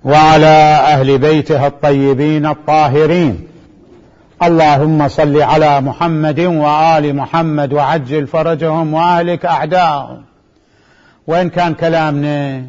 وعلى أهل بيته الطيبين الطاهرين. اللهم صل على محمد وآل محمد وعجل فرجهم وأهلك أعداءهم. وإن كان كلامنا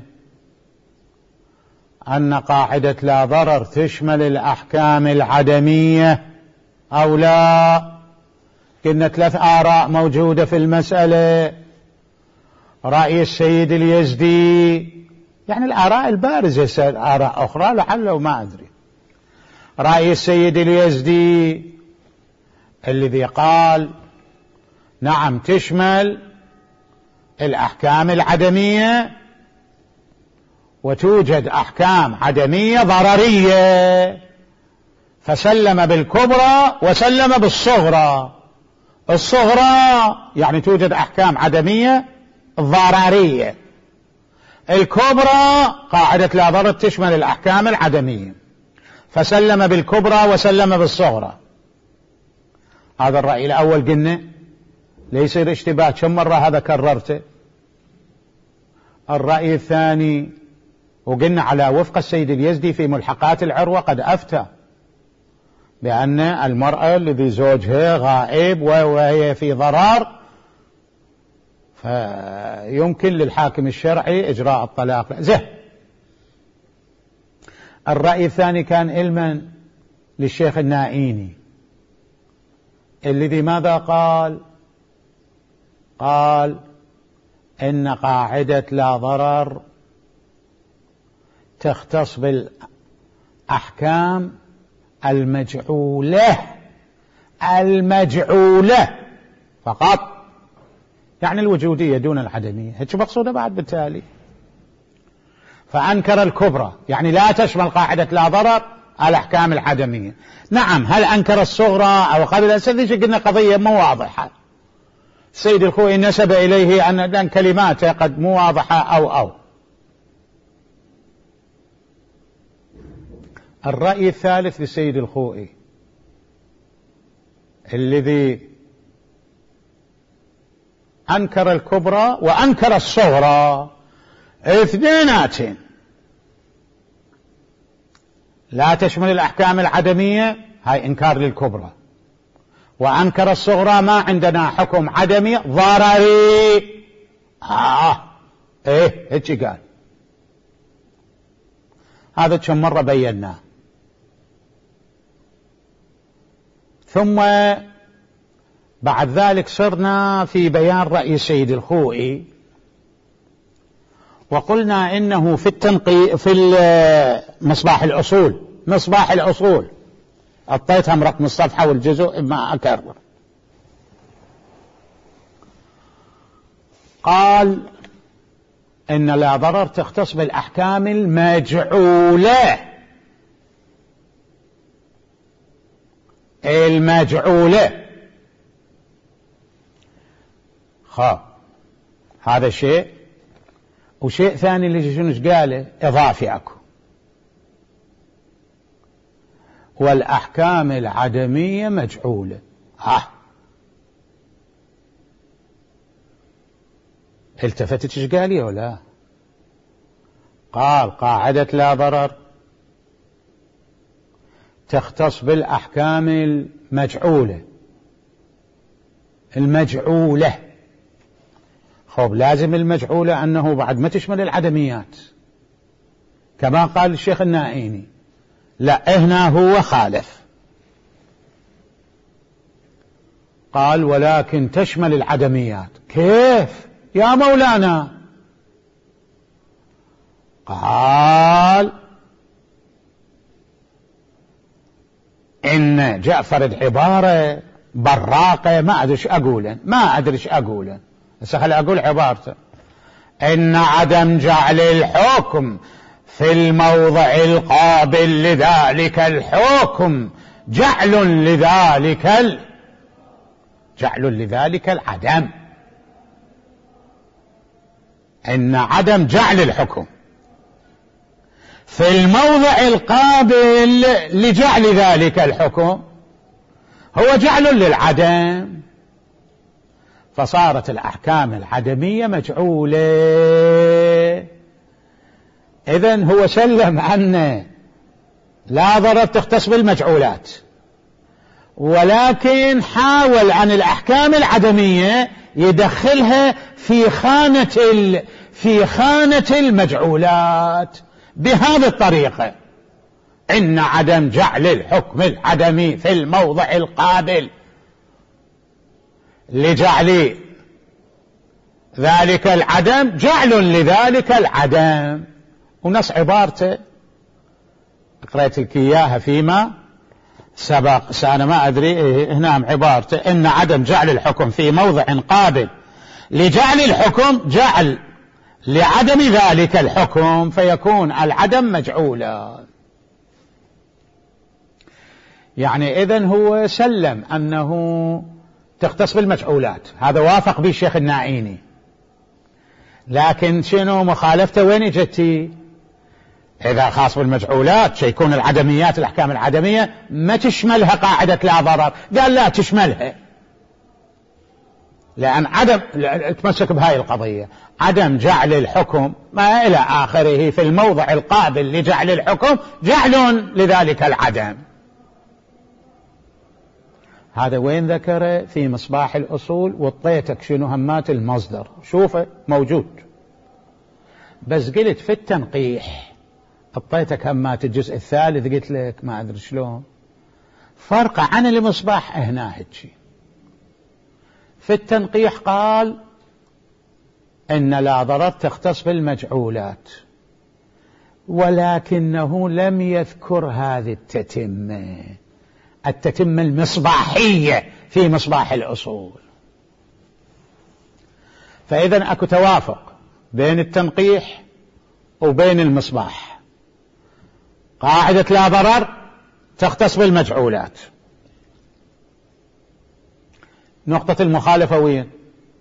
أن قاعدة لا ضرر تشمل الأحكام العدمية أو لا، قلنا 3 آراء موجودة في المسألة. رأي السيد اليزدي، يعني الآراء البارزة، آراء أخرى لعله ما أدري. رأي السيد اليزدي الذي قال نعم تشمل الأحكام العدمية، وتوجد أحكام عدمية ضررية، فسلم بالكبرى وسلم بالصغرى. الصغرى يعني توجد أحكام عدمية ضررية، الكبرى قاعدة لا ضرر تشمل الأحكام العدمية، فسلم بالكبرى وسلم بالصغرى. هذا الرأي الأول قلنا ليس اشتباه، كم مرة هذا كررته. الرأي الثاني، وقلنا على وفق السيد اليزدي في ملحقات العروة قد أفتى بأن المرأة الذي زوجها غائب وهي في ضرر فيمكن للحاكم الشرعي إجراء الطلاق. زين. الرأي الثاني كان علما للشيخ النائيني الذي ماذا قال؟ قال إن قاعدة لا ضرر تختص بالأحكام المجعولة فقط، يعني الوجودية دون العدمية، هيك مقصودة بعد بالتالي. فأنكر الكبرى، يعني لا تشمل قاعدة لا ضرر الأحكام العدمية. نعم، هل أنكر الصغرى أو قبل السذج؟ قلنا قضية مو واضحة. السيد الخوئي نسب إليه أن كلماته قد مو واضحة أو الرأي الثالث للسيد الخوئي الذي أنكر الكبرى وأنكر الصغرى، اثنينات لا تشمل الأحكام العدمية، هاي إنكار للكبرى، وأنكر الصغرى ما عندنا حكم عدمي ضرري. هيك قال. هذا كم مرة بيناه. ثم بعد ذلك صرنا في بيان رأي السيد الخوئي، وقلنا إنه في مصباح الأصول أعطيتهم رقم الصفحة والجزء ما أكرر. قال إن لا ضرر تختص بالأحكام المجعولة. هذا شيء. وشيء ثاني اللي شنو قاله إضافي أكو، والأحكام العدمية مجعولة. التفتت ايش قال ولا؟ قال قاعدة لا ضرر تختص بالأحكام المجعولة. خب لازم المجعولة أنه بعد ما تشمل العدميات كما قال الشيخ النائيني. لا، هنا هو خالف، قال ولكن تشمل العدميات. كيف يا مولانا؟ قال إن جعفر عبارة براقة ما أدري ايش أقوله، بس خلي أقول عبارته. إن عدم جعل الحكم في الموضع القابل لذلك الحكم جعل لذلك العدم. إن عدم جعل الحكم في الموضع القابل لجعل ذلك الحكم هو جعل للعدم، فصارت الأحكام العدمية مجعولة. إذن هو سلم أن لا ضرر تختص بالمجعولات، ولكن حاول عن الأحكام العدمية يدخلها في خانة المجعولات بهذه الطريقة: إن عدم جعل الحكم العدمي في الموضع القابل لجعل ذلك العدم جعل لذلك العدم. ونص عبارته قرأت لك إياها فيما سبق، أنا ما أدري هنا عبارته: إن عدم جعل الحكم في موضع قابل لجعل الحكم جعل لعدم ذلك الحكم فيكون العدم مجعولا. يعني إذن هو سلم أنه تختص بالمجعولات، هذا وافق به الشيخ النائيني، لكن شنو مخالفته وين جتي؟ إذا خاص بالمجعولات يكون العدميات الأحكام العدمية ما تشملها قاعدة لا ضرر، قال لا تشملها، لأن عدم تمسك بهاي القضية: عدم جعل الحكم ما إلى آخره في الموضع القابل لجعل الحكم جعل لذلك العدم. هذا وين ذكره؟ في مصباح الأصول، وطيتك شنو همات المصدر، شوفه موجود، بس قلت في التنقيح اعطيتك همات الجزء الثالث، قلت لك ما أدري شلون فرق عن المصباح هنا هيك. في التنقيح قال إن لا ضرر تختص بالمجعولات، ولكنه لم يذكر هذه التتمة المصباحية في مصباح الأصول. فإذا أكو توافق بين التنقيح وبين المصباح. قاعدة لا ضرر تختص بالمجعولات. نقطة المخالفة وين؟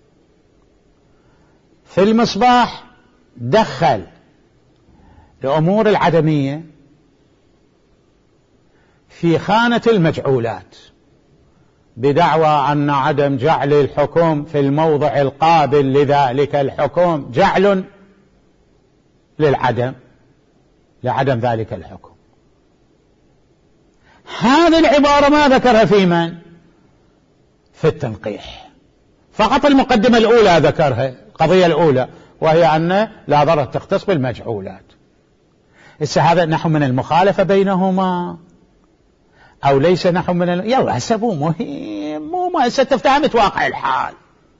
في المصباح دخل الأمور العدمية في خانة المجعولات بدعوى أن عدم جعل الحكم في الموضع القابل لذلك الحكم جعل لعدم ذلك الحكم. هذه العبارة ما ذكرها في من؟ في التنقيح، فقط المقدمة الأولى ذكرها، القضية الأولى، وهي أن لا ضرر تختص بالمجعولات. هذا نحو من المخالفة بينهما أو ليس نحو من يلا هسه مو مهم، مو هسه تفتهمت واقع الحال.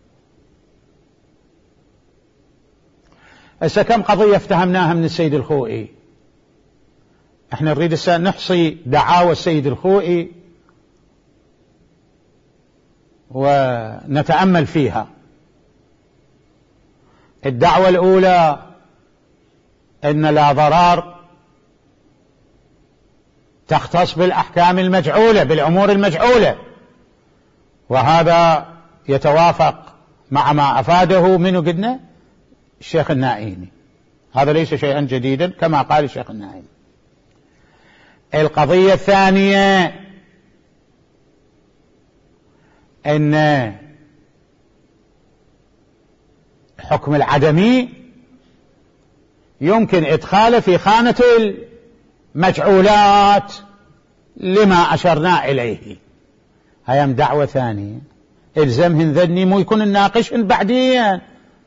هسه كم قضية افتهمناها من السيد الخوئي. احنا نريد هسه نحصي دعاوى السيد الخوئي ونتأمل فيها. الدعوة الأولى إن لا ضرار تختص بالأحكام المجعولة، بالأمور المجعولة، وهذا يتوافق مع ما أفاده منه قلنا الشيخ النائيني، هذا ليس شيئا جديدا كما قال الشيخ النائيني. القضية الثانية أن حكم العدمي يمكن إدخاله في خانة المجعولات لما أشرنا إليه. هيام دعوة ثانية إلزمهن ذني مو يكون الناقشهن بعدين.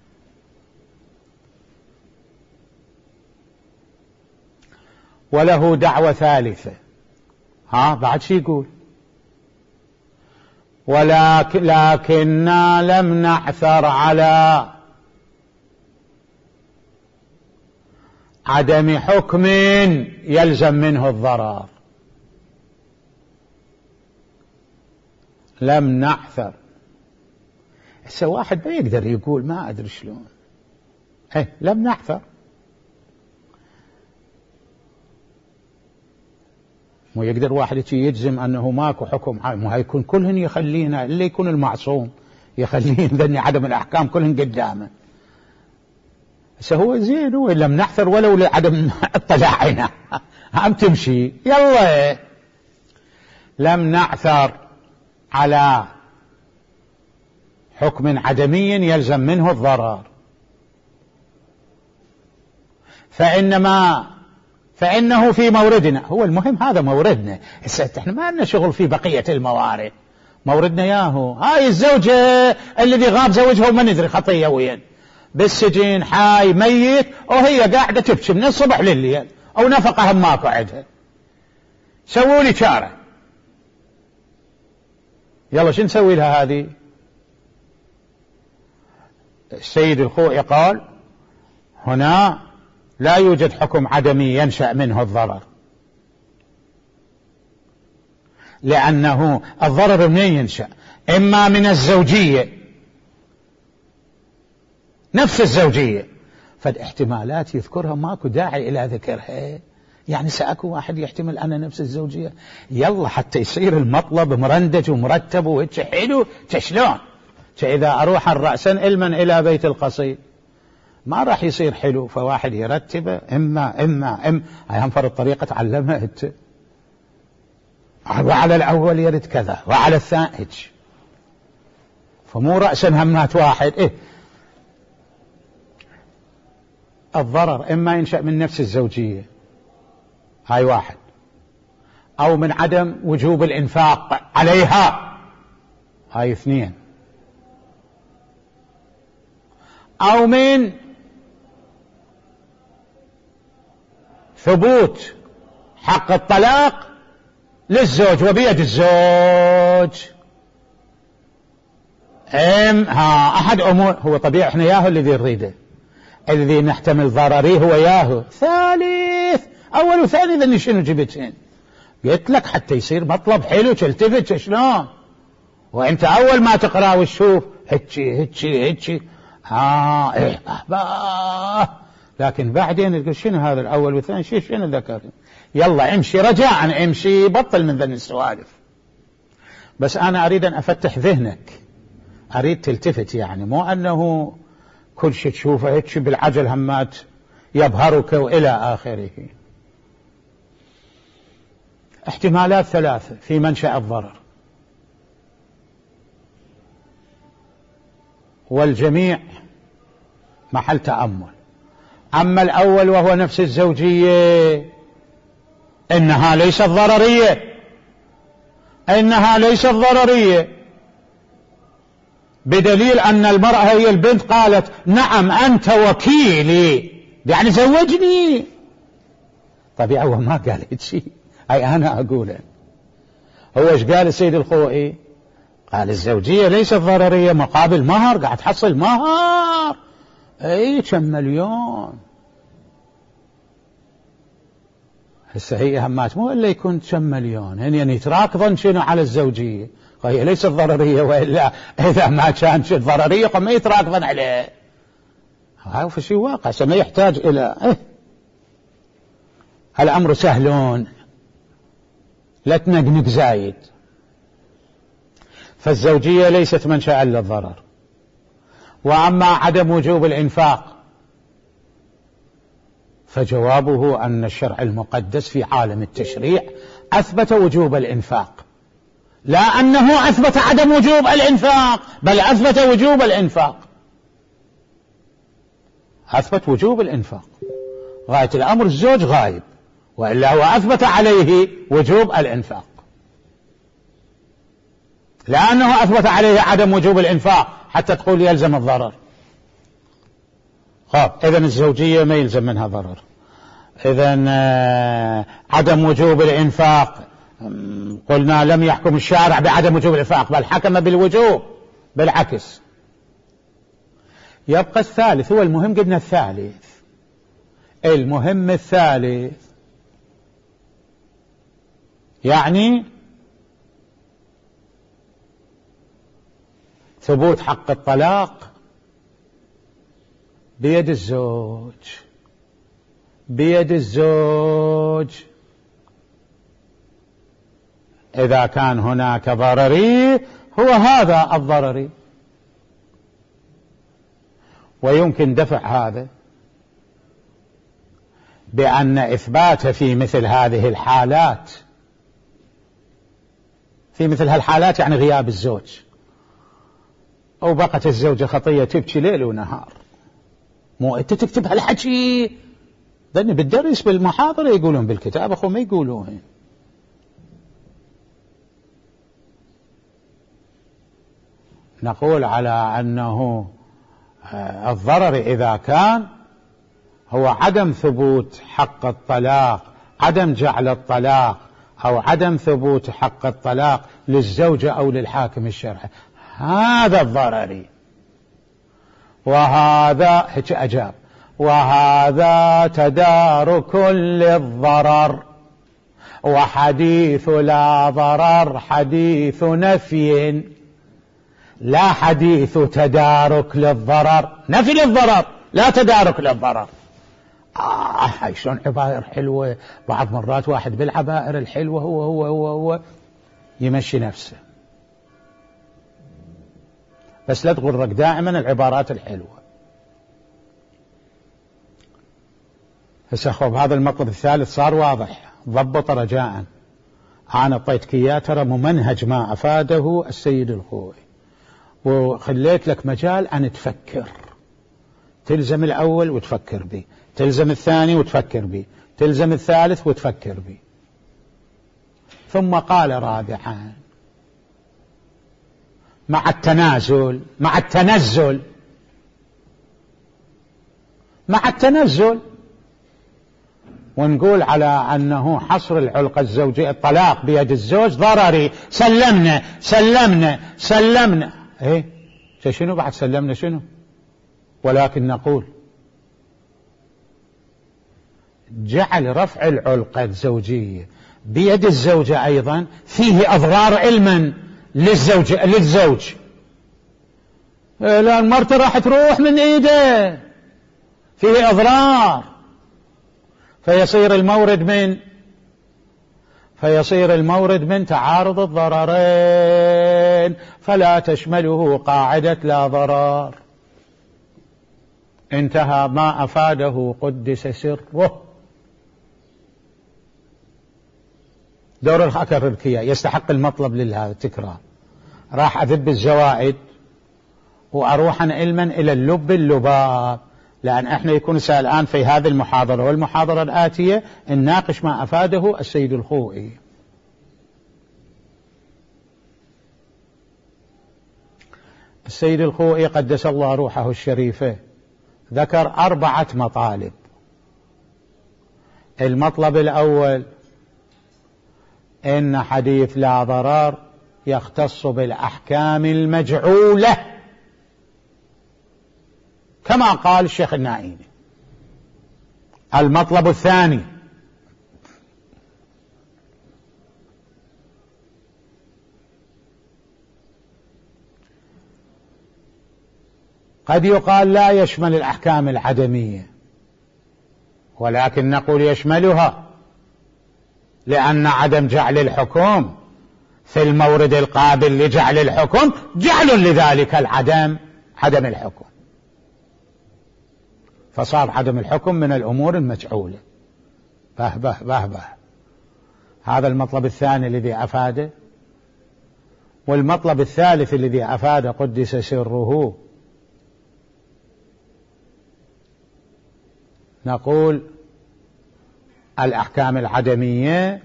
وله دعوة ثالثة، بعد شي يقول: لكننا لم نعثر على عدم حكم يلزم منه الضرر. لم نعثر، هسه واحد ما يقدر يقول ما أدري شلون، لم نعثر، مو يقدر واحد يجزم أنه ماكو حكم، مو هيكون كلهن يخلينا، اللي يكون المعصوم يخلين ذني عدم الأحكام كلهن قدامه. هو زين، هو لم نعثر ولو لعدم اطلاعنا هم تمشي، يلا لم نعثر على حكم عدمي يلزم منه الضرر. فإنه في موردنا. هو المهم هذا موردنا، احنا ما لنا شغل في بقية الموارد، موردنا ياهو. هاي الزوجة الذي غاب زوجها وما ندري خطية وين، بالسجن حاي ميت، وهي قاعدة تبكي من الصبح للليل، أو نفقة هم ماكو عندها، سووا لي شارع. يلا شو نسوي لها هذه؟ السيد الخوئي قال هنا لا يوجد حكم عدمي ينشأ منه الضرر، لأنه الضرر منين ينشأ؟ إما من الزوجية، نفس الزوجية، فالاحتمالات يذكرها ماكو داعي إلى ذكرها. يعني سأكو واحد يحتمل أنا نفس الزوجية، يلا حتى يصير المطلب مرندج ومرتب وهيك حلو، شلون؟ إذا أروح رأسا علما إلى بيت القصيد ما راح يصير حلو، فواحد يرتبه إما هينفرض طريقة تعلمها أنت، وعلى الأول يرد كذا وعلى الثاني، فمو رأسا همات واحد. الضرر إما ينشأ من نفس الزوجية، هاي واحد، أو من عدم وجوب الإنفاق عليها، هاي اثنين، أو من ثبوت حق الطلاق للزوج وبيد الزوج. أحد أمور، هو طبيعي احنا ياهو الذي نريده، الذي نحتمل ضرري هو ياهو. ثالث، أول وثاني، ذني شنو جبتين؟ قلت لك حتى يصير مطلب حلو تلتفت شلون، وانت أول ما تقرأ وتشوف هتشي لكن بعدين تقول شنو هذا الأول والثاني، شنو ذكر؟ يلا امشي رجاء، امشي بطل من ذن السوالف. بس أنا أريد أن أفتح ذهنك، أريد تلتفت، يعني مو أنه كل شيء تشوفه هيك بالعجل همات يبهرك وإلى آخره. احتمالات ثلاثة في منشأ الضرر، والجميع محل تأمل. أما الأول وهو نفس الزوجية، إنها ليست ضررية، بدليل أن المرأة هي البنت قالت نعم أنت وكيلي، يعني زوجني. طبيعي هو ما قال شيء، أي أنا أقوله. هو إيش قال السيد الخوئي؟ قال الزوجية ليست ضررية، مقابل مهر قاعد تحصل مهر، كم مليون. هسه هي همات مو إلا يكون كم مليون، يعني يتراكضن شنو على الزوجية، وهي ليست ضررية، وإلا إذا ما كان شيء ضررية فما يتراكضن عليه. هذا في شيء واقع، ما يحتاج إلى الأمر سهلون، لا تنقنق زايد. فالزوجية ليست منشأ للضرر. وأما عدم وجوب الإنفاق فجوابه أن الشرع المقدس في عالم التشريع أثبت وجوب الإنفاق، لا أنه أثبت عدم وجوب الإنفاق، بل أثبت وجوب الإنفاق، أثبت وجوب الإنفاق. غاية الأمر الزوج غايب، وإلا هو أثبت عليه وجوب الإنفاق، لأنه أثبت عليه عدم وجوب الإنفاق حتى تقول يلزم الضرر. إذن الزوجية ما يلزم منها ضرر. إذن عدم وجوب الإنفاق قلنا لم يحكم الشارع بعدم وجوب الإنفاق، بل حكم بالوجوب بالعكس. يبقى الثالث، هو المهم، قلنا الثالث، المهم الثالث، يعني ثبوت حق الطلاق بيد الزوج. إذا كان هناك ضرري هو هذا الضرري، ويمكن دفع هذا بأن إثبات في مثل هذه الحالات، في مثل هالحالات يعني غياب الزوج، أو بقت الزوجة خطية تبكي ليل ونهار، مو أنت تكتب هالحكي ذني بالدرس بالمحاضرة يقولون، بالكتاب أخو ما يقولون. نقول على أنه الضرر إذا كان هو عدم ثبوت حق الطلاق، عدم جعل الطلاق أو عدم ثبوت حق الطلاق للزوجة أو للحاكم الشرعي، هذا الضرر. وهذا هيك أجاب، وهذا تدارك للضرر، وحديث لا ضرر حديث نفي، لا حديث تدارك للضرر، نفي للضرر لا تدارك للضرر. هاي شلون عبائر حلوة. بعض مرات واحد بالعبائر الحلوة هو يمشي نفسه. بس لا تغرك دائما العبارات الحلوة. هسه خب هذا المطلب الثالث صار واضح، ضبط رجاء. أنا أعطيتك إياه ترى ممنهج ما أفاده السيد الخوئي، وخليت لك مجال أن تفكر، تلزم الأول وتفكر به، تلزم الثاني وتفكر به، تلزم الثالث وتفكر به. ثم قال رابعا مع التنازل، مع التنزل، مع التنزل، ونقول على أنه حصر العلقة الزوجية الطلاق بيد الزوج ضرري. سلمنا سلمنا سلمنا، ايه شنو بعد سلمنا شنو؟ ولكن نقول جعل رفع العلقة الزوجية بيد الزوجة أيضا فيه أضرار علما للزوج. لا المرأة راح تروح من إيده، فيه أضرار، فيصير المورد من تعارض الضررين، فلا تشمله قاعدة لا ضرر. انتهى ما أفاده قدس سره. دور أكرر كيا يستحق المطلب للتكرار. راح أذب الزوائد وأروح علما إلى اللباب، لأن احنا يكون سأل الآن في هذه المحاضرة والمحاضرة الآتية نناقش ما أفاده السيد الخوئي. السيد الخوئي قدس الله روحه الشريفة ذكر 4 مطالب. المطلب الأول إن حديث لا ضرر يختص بالأحكام المجعولة كما قال الشيخ النائيني. المطلب الثاني قد يقال لا يشمل الأحكام العدمية، ولكن نقول يشملها، لأن عدم جعل الحكم في المورد القابل لجعل الحكم جعل لذلك العدم عدم الحكم، فصار عدم الحكم من الأمور المجعولة. به هذا المطلب الثاني الذي أفاده. والمطلب الثالث الذي أفاده قدس سره نقول الأحكام العدمية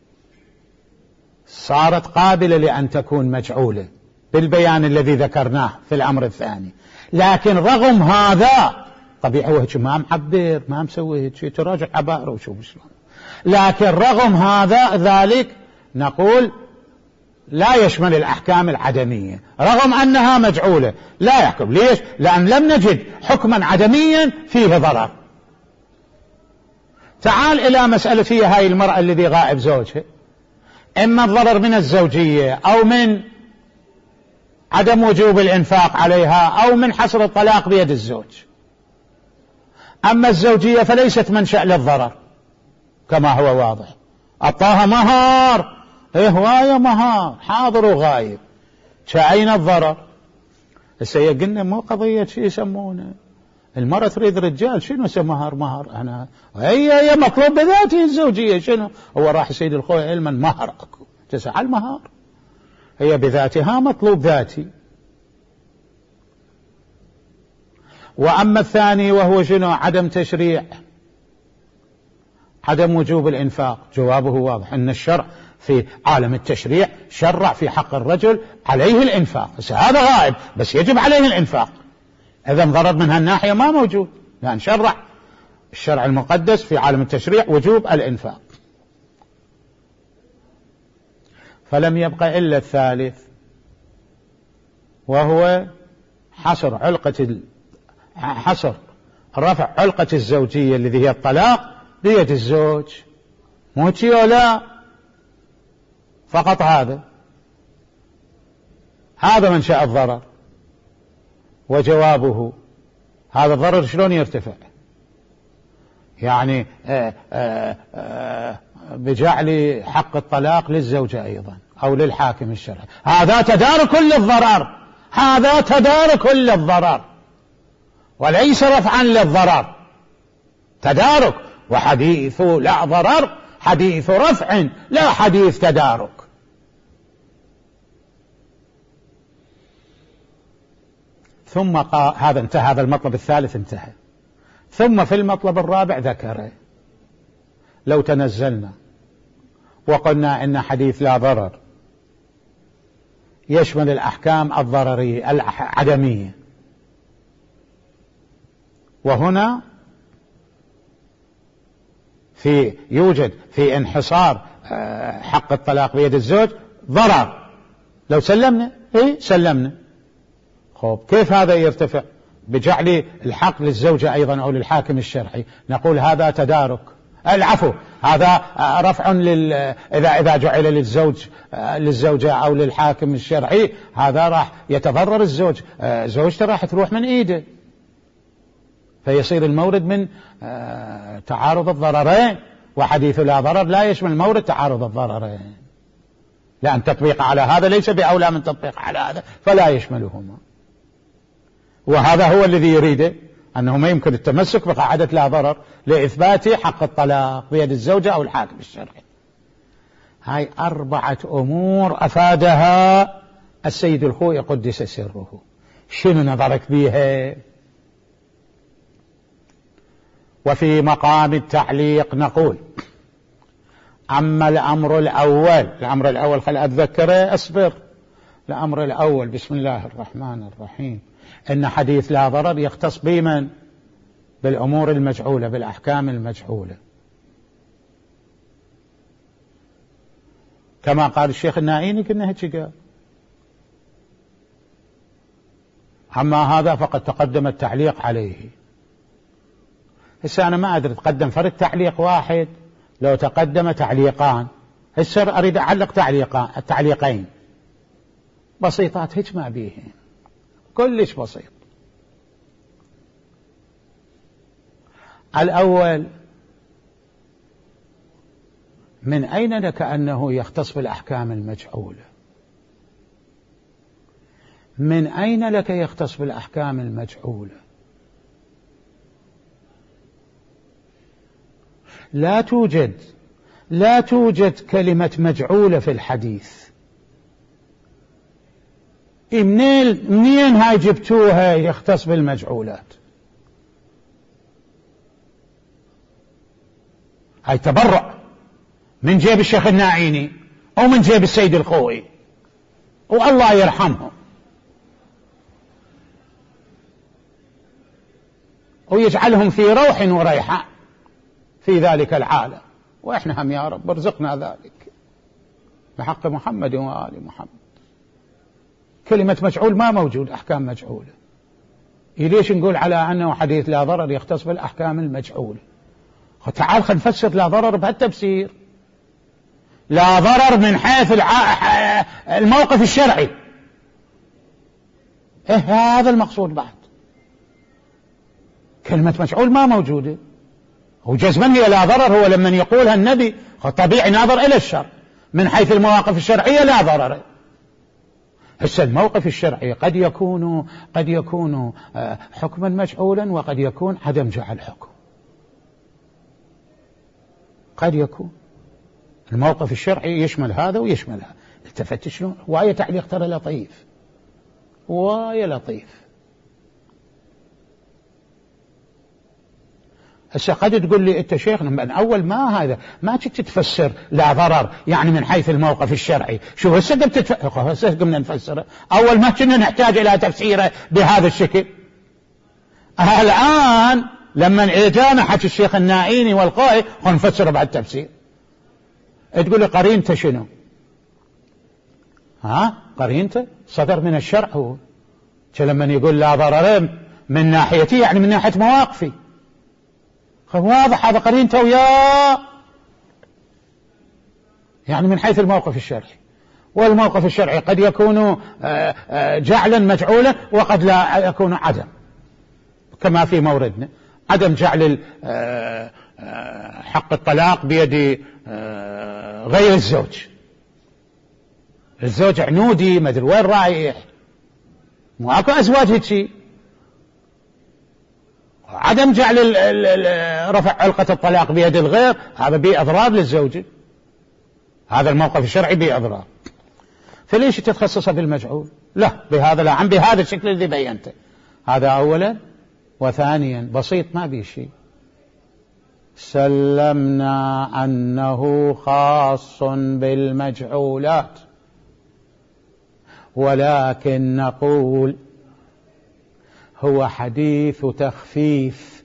صارت قابلة لأن تكون مجعولة بالبيان الذي ذكرناه في الأمر الثاني، لكن رغم هذا طبيعي وهيك ما معبر ما مسوي هيك تراجع عباره وشوف شلون، لكن رغم هذا ذلك نقول لا يشمل الأحكام العدمية رغم أنها مجعولة، لا يحكم. ليش؟ لأن لم نجد حكما عدميا فيه ضرر. تعال إلى مسألة فيها هاي المرأة الذي غائب زوجها، إما الضرر من الزوجية أو من عدم وجوب الإنفاق عليها أو من حصر الطلاق بيد الزوج. أما الزوجية فليست منشأ للضرر كما هو واضح، أعطاها مهر، هواية مهر حاضر وغايب، شاين الضرر. هسه قلنا مو قضية شي يسمونه المرأة تريد رجال، شنو مهر أنا هي مطلوب بذاته الزوجية، شنو هو راح سيد الخوي علما مهر أكو تسعى المهر، هي بذاتها مطلوب ذاتي. وأما الثاني وهو شنو عدم تشريع عدم وجوب الإنفاق، جوابه واضح أن الشرع في عالم التشريع شرع في حق الرجل عليه الإنفاق، بس هذا غائب، بس يجب عليه الإنفاق. إذن ضرر من هالناحية ما موجود، لأن شرع الشرع المقدس في عالم التشريع وجوب الإنفاق. فلم يبقى إلا الثالث، وهو حصر رفع علقة الزوجية الذي هي الطلاق بيد الزوج، موتي ولا فقط هذا منشأ الضرر. وجوابه هذا الضرر شلون يرتفع؟ يعني بجعل حق الطلاق للزوجة أيضا أو للحاكم الشرعي، هذا تدارك للضرر، هذا تدارك للضرر وليس رفعا للضرر، تدارك. وحديث لا ضرر حديث رفع لا حديث تدارك. ثم قال هذا انتهى، هذا المطلب الثالث انتهى. ثم في المطلب الرابع ذكر لو تنزلنا وقلنا إن حديث لا ضرر يشمل الأحكام الضررية العدمية، وهنا يوجد في انحصار حق الطلاق بيد الزوج ضرر، لو سلمنا سلمنا. خب كيف هذا يرتفع؟ بجعل الحق للزوجة أيضا أو للحاكم الشرعي، نقول هذا تدارك، العفو هذا رفع إذا جعل للزوجة أو للحاكم الشرعي، هذا راح يتضرر الزوج، زوجته راح تروح من إيده، فيصير المورد من تعارض الضررين. وحديث لا ضرر لا يشمل مورد تعارض الضررين، لأن تطبيق على هذا ليس بأولى من تطبيق على هذا، فلا يشملهما. وهذا هو الذي يريده، أنه ما يمكن التمسك بقاعدة لا ضرر لإثبات حق الطلاق بيد الزوجة أو الحاكم الشرعي. هاي 4 أمور أفادها السيد الخوئي قدس سره. شنو نظرك بيها؟ وفي مقام التعليق نقول: أما الأمر الأول خل أتذكره، أصبر. الأمر الأول بسم الله الرحمن الرحيم، إن حديث لا ضرر يختص بمن؟ بالأمور المجعولة، بالأحكام المجعولة، كما قال الشيخ النائيني كنا هيك قال. أما هذا فقد تقدم التعليق عليه. هسه أنا ما أدري تقدم فرد تعليق واحد، لو تقدم تعليقان، هسه أريد أعلق التعليقين بسيطات هيك ما بيهن، كلش بسيط. الأول: من أين لك أنه يختص بالأحكام المجعولة؟ من أين لك يختص بالأحكام المجعولة؟ لا توجد كلمة مجعولة في الحديث. منين هاي جبتوها يختص بالمجعولات؟ هاي تبرع من جيب الشيخ النائيني أو من جيب السيد الخوئي، والله يرحمهم، ويجعلهم في روح وريحان في ذلك العالم، وإحنا هم يا رب ارزقنا ذلك بحق محمد وآل محمد. كلمة مجعول ما موجود، أحكام مجعولة. ليش نقول على أنه حديث لا ضرر يختص بالأحكام المجعولة؟ تعال خل نفسر لا ضرر بهالتفسير. لا ضرر من حيث الموقف الشرعي، هذا المقصود. بعد كلمة مجعول ما موجودة، وجزما هي لا ضرر هو لمن يقولها النبي طبيعي ناظر إلى الشر، من حيث المواقف الشرعية لا ضرر. هسه الموقف الشرعي قد يكون حكما مجعولا، وقد يكون عدم جعل حكم، قد يكون الموقف الشرعي يشمل هذا ويشمل هذا. التفت شلون؟ واية تعليق ترى لطيف، واية لطيف. هسه قد تقول لي أنت شيخنا من أول ما هذا ما تتفسر لا ضرر يعني من حيث الموقف الشرعي. شوف هسه قمنا نفسره، أول ما كنا نحتاج إلى تفسيره بهذا الشكل. الآن لما إجانا حكي الشيخ النائيني والقائي ونفسره بعد تفسير. تقول لي قرينته شنو؟ قرينته صدر من الشرع. هو لما يقول لا ضرر من ناحيتي يعني من ناحية مواقفي، واضح هذا قرينته وياه يعني من حيث الموقف الشرعي. والموقف الشرعي قد يكون جعلا مجعولا وقد لا يكون عدم، كما في موردنا عدم جعل حق الطلاق بيد غير الزوج. الزوج عنودي ما ادري وين رايح، ماكو ازواج هيك. عدم جعل رفع علقة الطلاق بيد الغير هذا به اضرار للزوجة، هذا الموقف الشرعي به اضرار. فليش تتخصص بالمجعول؟ لا بهذا لا عم بهذا الشكل الذي بينته. هذا اولا. وثانيا بسيط ما به شيء، سلمنا أنه خاص بالمجعولات، ولكن نقول هو حديث تخفيف.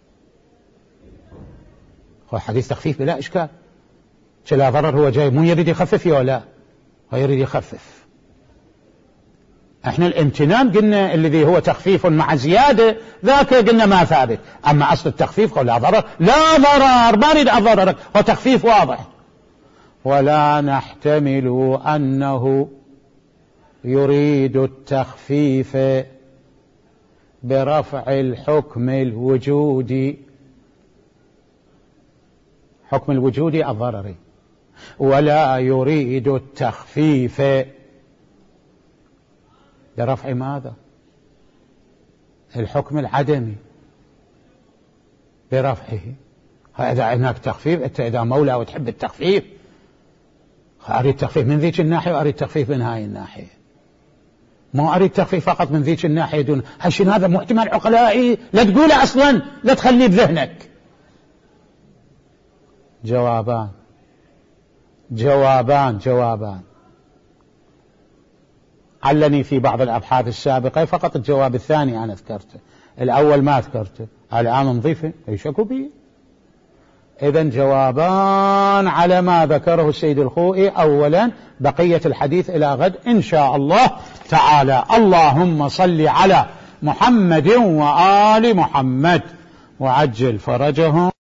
هو حديث تخفيف بلا إشكال، لا ضرر. هو جاي مو يريد يخفف ولا هو يريد يخفف. احنا الامتنان قلنا الذي هو تخفيف مع زيادة ذاك قلنا ما ثابت. اما اصل التخفيف لا ضرر، لا ضرر ما نريد اضررك، هو تخفيف واضح. ولا نحتمل انه يريد التخفيف برفع الحكم الوجودي، حكم الوجودي الضرري، ولا يريد التخفيف برفع ماذا؟ الحكم العدمي برفعه. إذا هناك تخفيف، أنت إذا مولى وتحب التخفيف، أريد تخفيف من ذيك الناحية وأريد تخفيف من هاي الناحية، ما أريد تخفيف فقط من ذيك الناحية دون هالشيء. هذا محتمل عقلائي لا تقوله أصلا، لا تخليه بذهنك. جوابان علني في بعض الأبحاث السابقة فقط الجواب الثاني أنا ذكرته، الأول ما ذكرته، الآن نضيفه أي شكو بي. إذن جوابان على ما ذكره السيد الخوئي. أولا بقية الحديث إلى غد إن شاء الله تعالى. اللهم صل على محمد وآل محمد وعجل فرجهم.